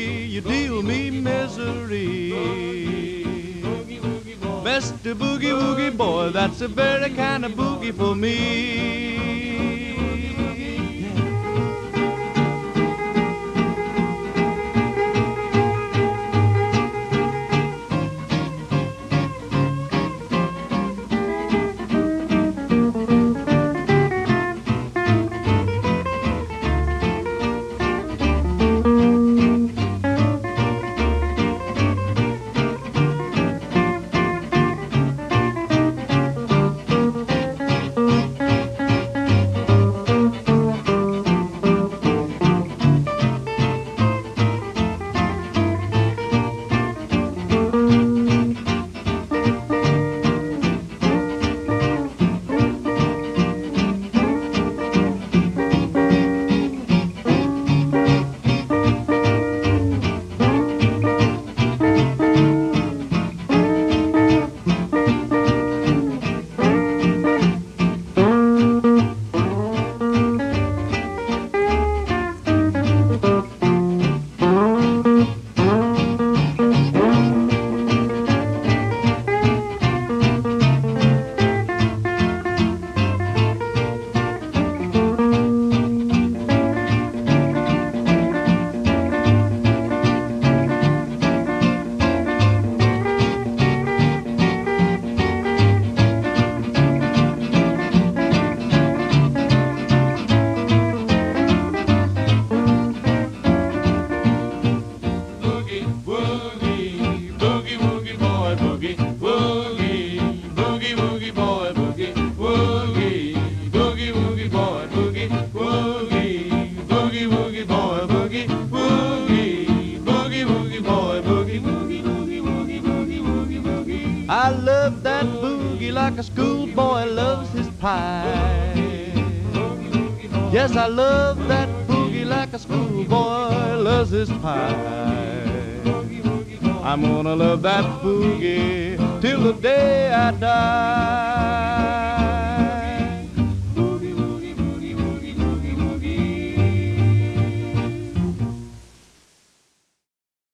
you deal me misery. Mr. Boogie Woogie Boy, that's the very kind of boogie for me. I love that boogie like a schoolboy loves his pie. Yes, I love that boogie like a schoolboy loves his pie. I'm gonna love that boogie till the day I die.